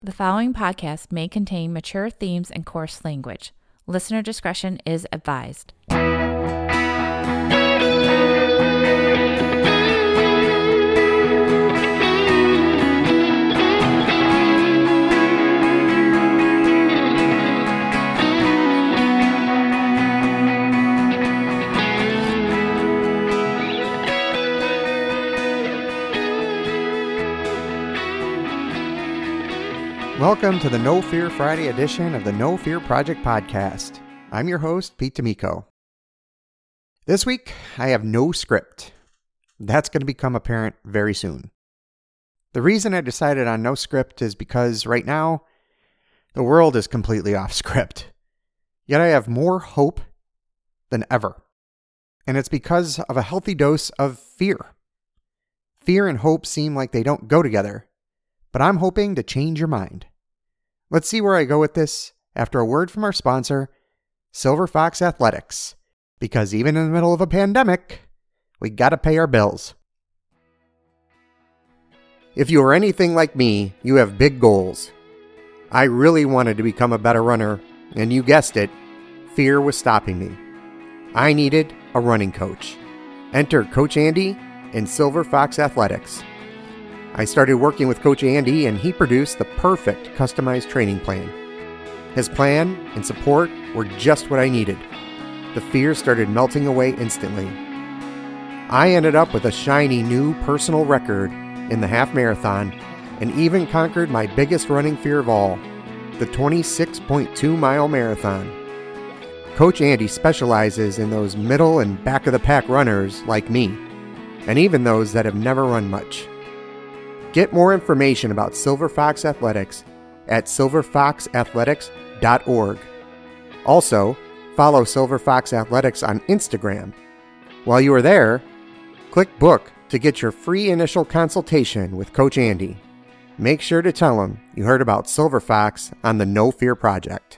The following podcast may contain mature themes and coarse language. Listener discretion is advised. Welcome to the No Fear Friday edition of the No Fear Project podcast. I'm your host, Pete D'Amico. This week, I have no script. That's going to become apparent very soon. The reason I decided on no script is because right now, the world is completely off script. Yet I have more hope than ever. And it's because of a healthy dose of fear. Fear and hope seem like they don't go together, but I'm hoping to change your mind. Let's see where I go with this after a word from our sponsor, Silver Fox Athletics. Because even in the middle of a pandemic, we gotta pay our bills. If you are anything like me, you have big goals. I really wanted to become a better runner, and you guessed it, fear was stopping me. I needed a running coach. Enter Coach Andy in Silver Fox Athletics. I started working with Coach Andy and he produced the perfect customized training plan. His plan and support were just what I needed. The fear started melting away instantly. I ended up with a shiny new personal record in the half marathon and even conquered my biggest running fear of all, the 26.2 mile marathon. Coach Andy specializes in those middle and back of the pack runners like me, and even those that have never run much. Get more information about Silver Fox Athletics at silverfoxathletics.org. Also, follow Silver Fox Athletics on Instagram. While you are there, click book to get your free initial consultation with Coach Andy. Make sure to tell him you heard about Silver Fox on the No Fear Project.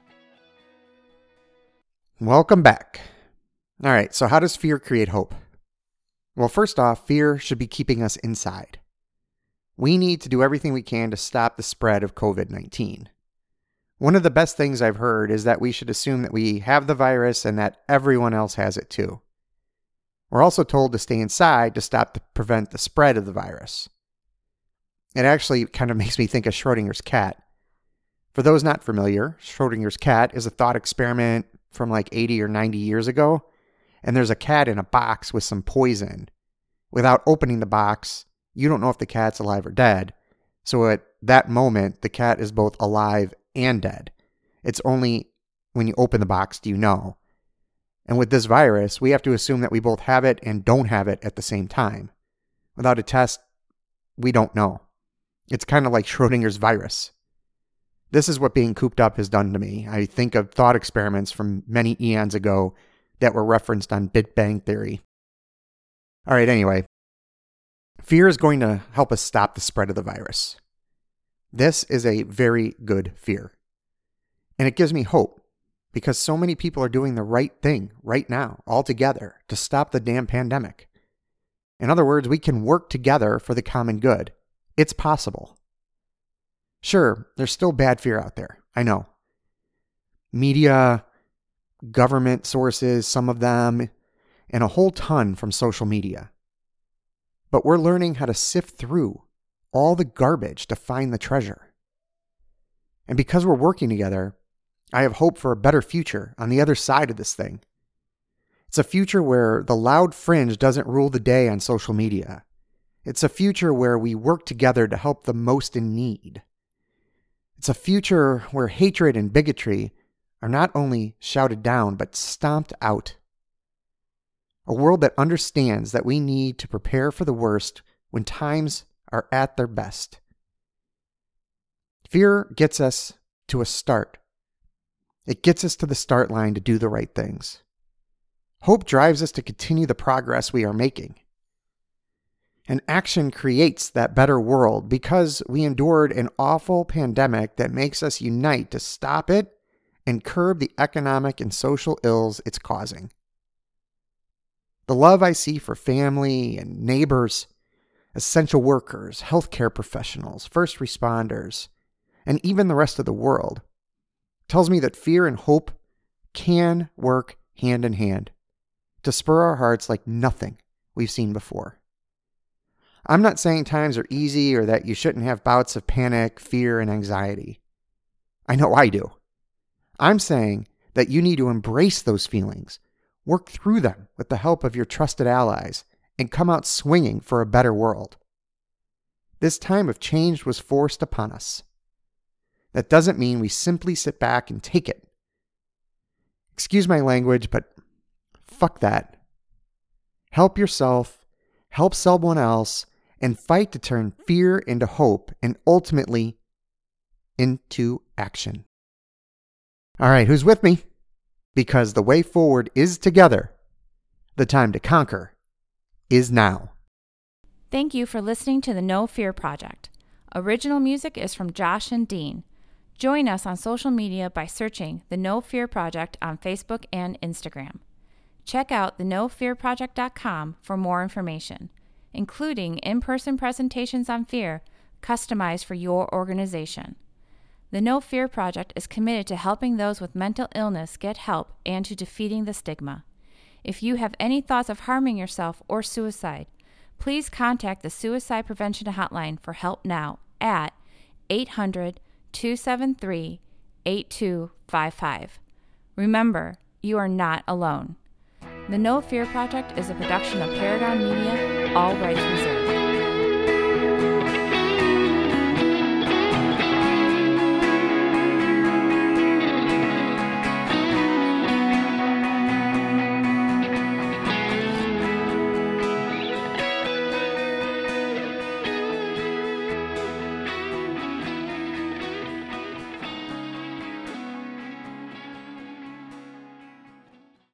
Welcome back. All right, so how does fear create hope? Well, first off, fear should be keeping us inside. We need to do everything we can to stop the spread of COVID-19. One of the best things I've heard is that we should assume that we have the virus and that everyone else has it too. We're also told to stay inside to prevent the spread of the virus. It actually kind of makes me think of Schrodinger's cat. For those not familiar, Schrodinger's cat is a thought experiment from like 80 or 90 years ago, and there's a cat in a box with some poison. Without opening the box, you don't know if the cat's alive or dead. So at that moment, the cat is both alive and dead. It's only when you open the box do you know. And with this virus, we have to assume that we both have it and don't have it at the same time. Without a test, we don't know. It's kind of like Schrodinger's virus. This is what being cooped up has done to me. I think of thought experiments from many eons ago that were referenced on Big Bang Theory. All right, anyway. Fear is going to help us stop the spread of the virus. This is a very good fear. And it gives me hope because so many people are doing the right thing right now, all together, to stop the damn pandemic. In other words, we can work together for the common good. It's possible. Sure, there's still bad fear out there. I know. Media, government sources, some of them, and a whole ton from social media. But we're learning how to sift through all the garbage to find the treasure. And because we're working together, I have hope for a better future on the other side of this thing. It's a future where the loud fringe doesn't rule the day on social media. It's a future where we work together to help the most in need. It's a future where hatred and bigotry are not only shouted down, but stomped out. A world that understands that we need to prepare for the worst when times are at their best. Fear gets us to a start. It gets us to the start line to do the right things. Hope drives us to continue the progress we are making. And action creates that better world because we endured an awful pandemic that makes us unite to stop it and curb the economic and social ills it's causing. The love I see for family and neighbors, essential workers, healthcare professionals, first responders, and even the rest of the world, tells me that fear and hope can work hand in hand to spur our hearts like nothing we've seen before. I'm not saying times are easy or that you shouldn't have bouts of panic, fear, and anxiety. I know I do. I'm saying that you need to embrace those feelings, work through them with the help of your trusted allies, and come out swinging for a better world. This time of change was forced upon us. That doesn't mean we simply sit back and take it. Excuse my language, but fuck that. Help yourself, help someone else, and fight to turn fear into hope and ultimately into action. All right, who's with me? Because the way forward is together. The time to conquer is now. Thank you for listening to the No Fear Project. Original music is from Josh and Dean. Join us on social media by searching the No Fear Project on Facebook and Instagram. Check out thenofearproject.com for more information, including in-person presentations on fear customized for your organization. The No Fear Project is committed to helping those with mental illness get help and to defeating the stigma. If you have any thoughts of harming yourself or suicide, please contact the Suicide Prevention Hotline for help now at 800-273-8255. Remember, you are not alone. The No Fear Project is a production of Paragon Media, all rights reserved.